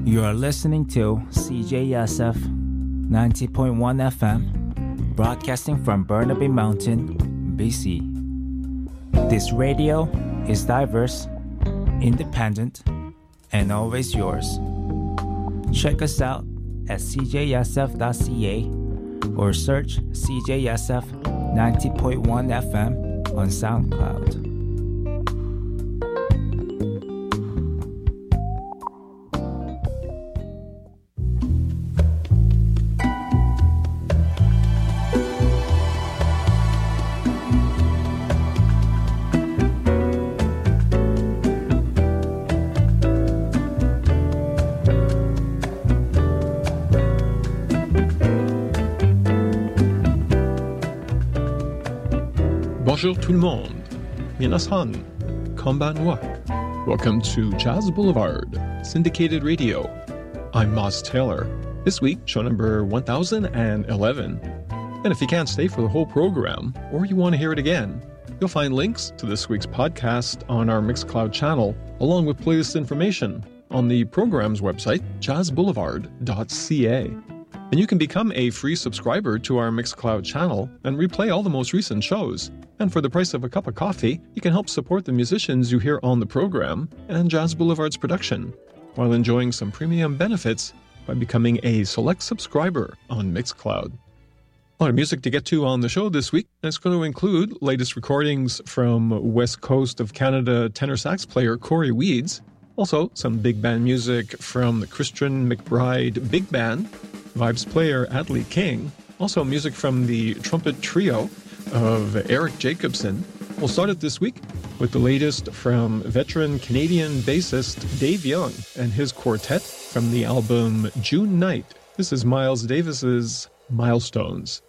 You are listening to CJSF 90.1 FM, broadcasting from Burnaby Mountain, BC. This radio is diverse, independent, and always yours. Check us out at cjsf.ca or search CJSF 90.1 FM on SoundCloud. Bonjour tout le monde. Minasan. Konbanwa. Welcome to Jazz Boulevard, syndicated radio. I'm Moss Taylor. This week, show number 1011. And if you can't stay for the whole program, or you want to hear it again, you'll find links to this week's podcast on our Mixcloud channel, along with playlist information on the program's website, jazzboulevard.ca. And you can become a free subscriber to our Mixcloud channel and replay all the most recent shows. And for the price of a cup of coffee, you can help support the musicians you hear on the program and Jazz Boulevard's production, while enjoying some premium benefits by becoming a select subscriber on Mixcloud. A lot of music to get to on the show this week. It's going to include latest recordings from West Coast of Canada tenor sax player Corey Weeds, also some big band music from the Christian McBride Big Band, Vibes player Adley King, also music from the trumpet trio of Eric Jacobson. We'll start it this week with the latest from veteran Canadian bassist Dave Young and his quartet from the album June Night. This is Miles Davis's Milestones.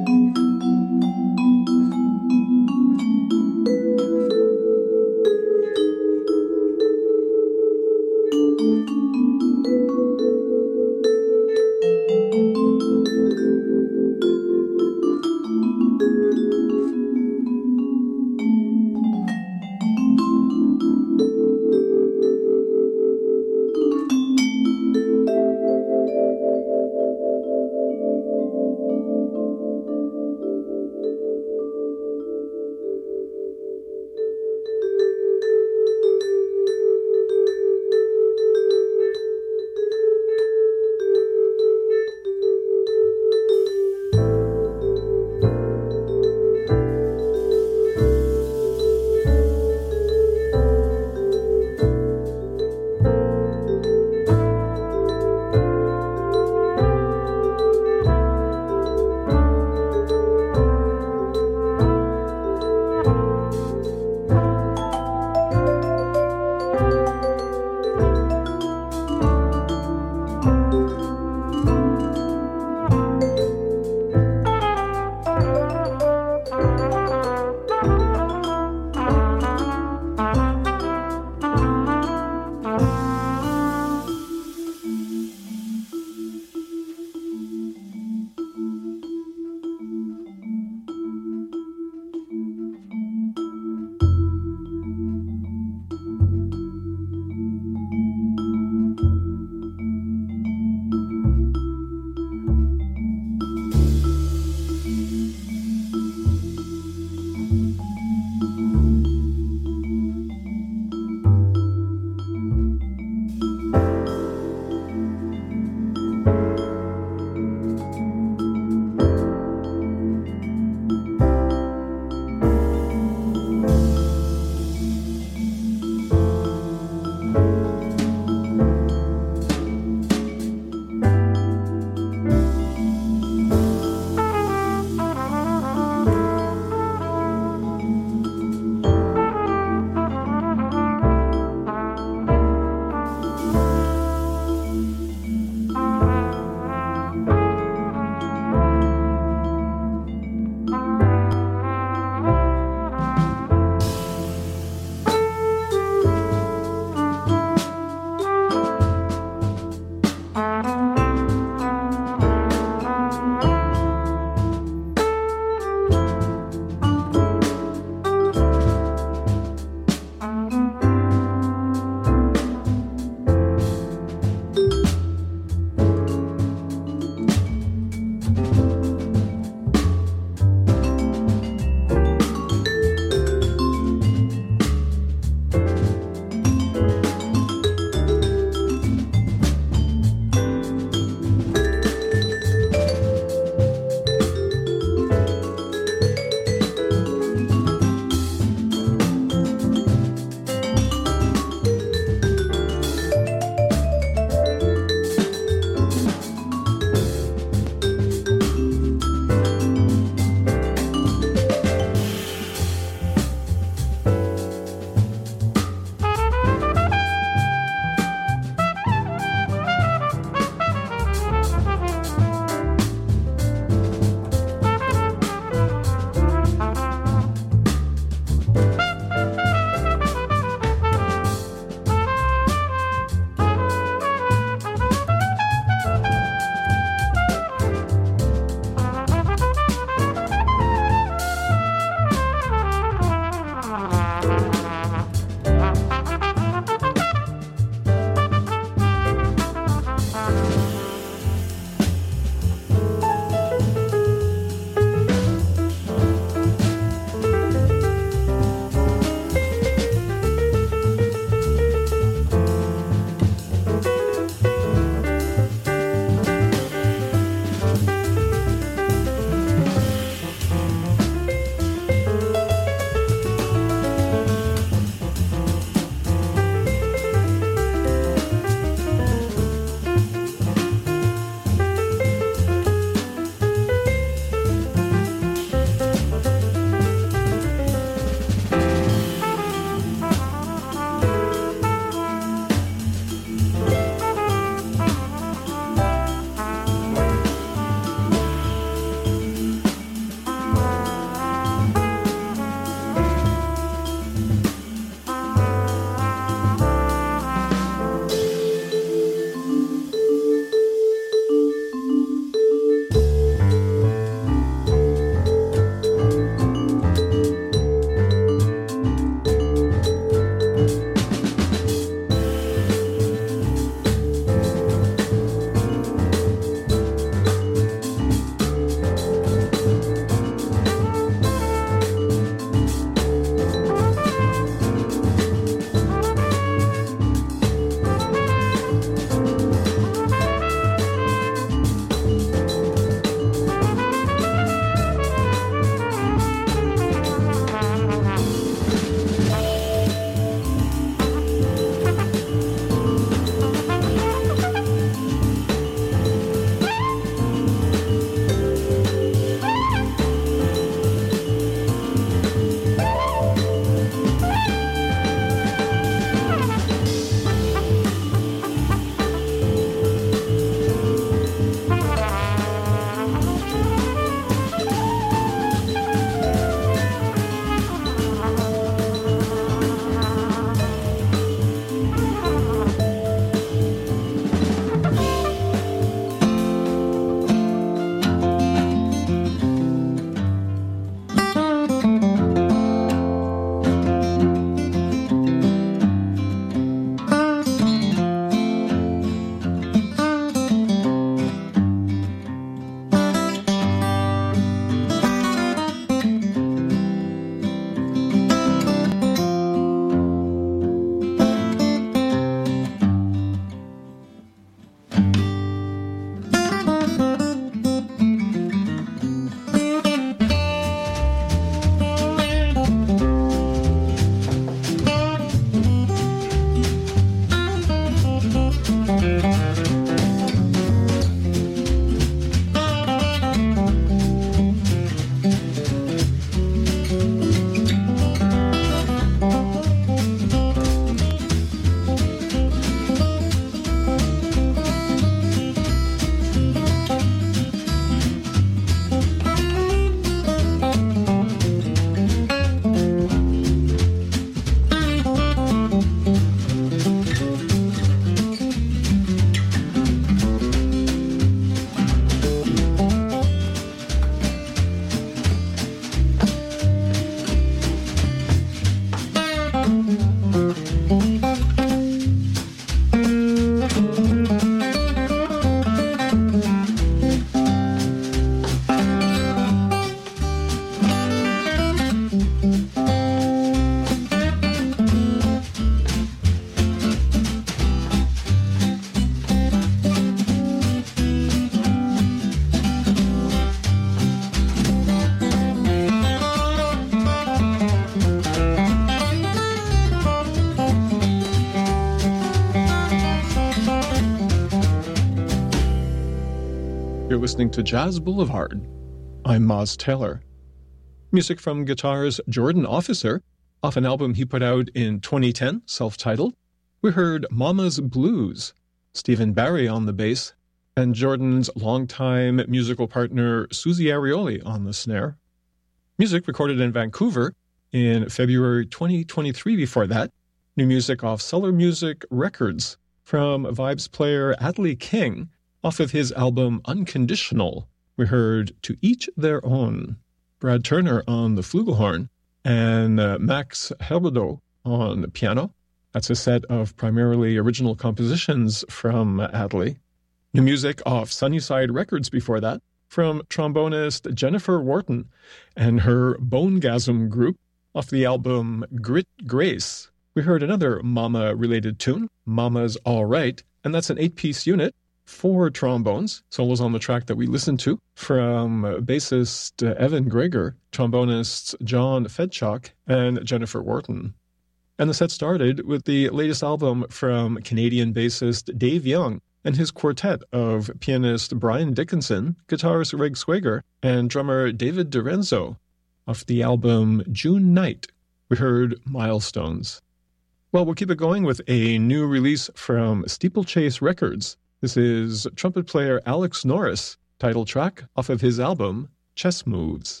You're listening to Jazz Boulevard. I'm Moz Taylor. Music from guitarist Jordan Officer, off an album he put out in 2010, self-titled. We heard Mama's Blues, Stephen Barry on the bass, and Jordan's longtime musical partner Susie Arioli on the snare. Music recorded in Vancouver in February 2023 before that. New music off Cellar Music Records from Vibes player Adley King off of his album Unconditional. We heard To Each Their Own. Brad Turner on the flugelhorn and Max Herbodeau on the piano. That's a set of primarily original compositions from Adley. New music off Sunnyside Records before that from trombonist Jennifer Wharton and her Bonegasm group off the album Grit Grace. We heard another Mama-related tune, Mama's All Right, and that's an 8-piece unit, 4 trombones, solos on the track that we listened to, from bassist Evan Greger, trombonists John Fedchock, and Jennifer Wharton. And the set started with the latest album from Canadian bassist Dave Young and his quartet of pianist Brian Dickinson, guitarist Reg Swager, and drummer David DiRenzo. Off the album June Night, we heard Milestones. Well, we'll keep it going with a new release from Steeplechase Records. This is trumpet player Alex Norris, title track off of his album Chess Moves.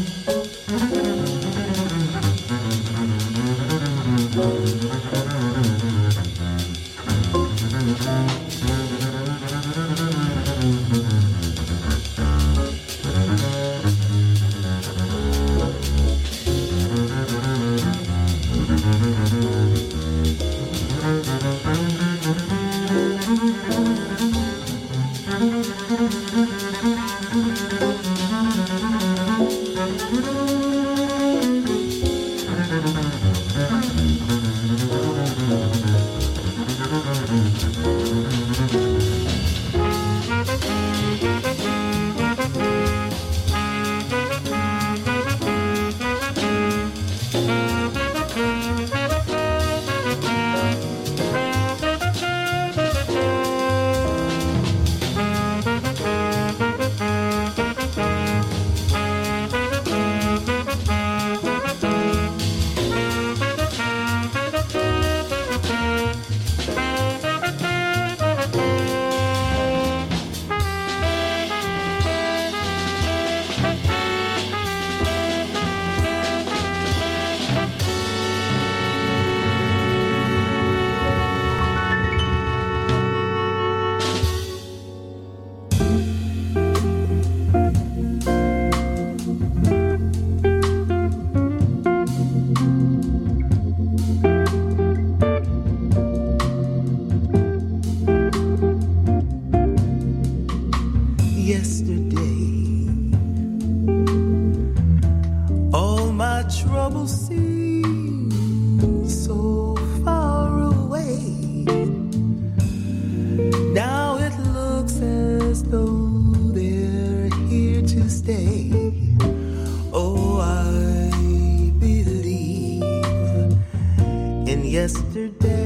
Yesterday